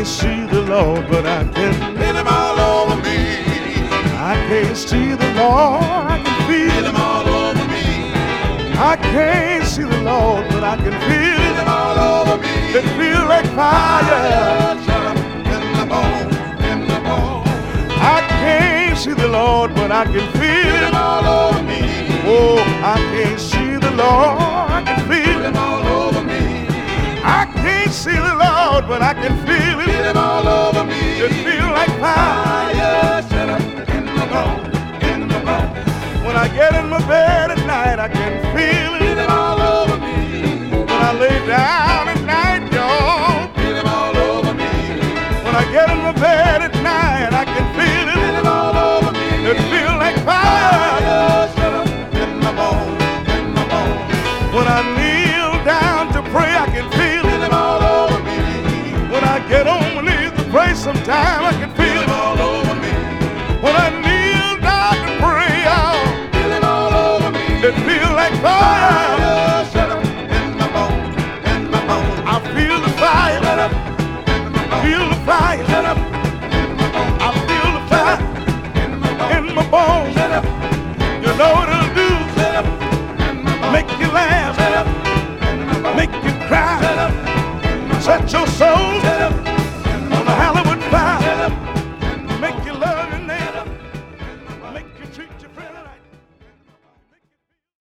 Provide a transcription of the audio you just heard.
can't see the Lord, but I can feel him all over me. I can't see the Lord, I can feel Feel him all over me. I can't see the Lord, but I can feel Feel him all over me. it feel like fire. Shut up in the bone, in the bone. I can't see the Lord, but I can Feel feel him it. all over me. Oh, I can't see the Lord, I can feel Feel it. him all over me. I can't see the Lord, but I can feel Feel it. him all over me. It feel like fire. Fire, shut up in the bone, in the bone. When I get in my bed at night, I can feel Feel it. him all over me. When I lay down at night, y'all. Feel him all over me. When I get in my bed at night, I can feel Feel it. him all over me. It feel like fire. Fire, shut up in the bone, in the bone. When I kneel down to pray, I can feel Feel it. him all over me. When I get on my knees to pray sometime, I can Feel feel him it. all over me. When I kneel down to pray, y'all, Feel him all over me. it feel like fire. Fire, shut up in the bone, in the bone. I feel the fire. Shut up in the bone. Feel the fire. Shut up in the bone. I feel the fire In the bone. in my bones. Shut up, You know what it'll do? shut up in the bone. Make you laugh, Shut up in the bone. make you cry, Shut up in the bone. set your soul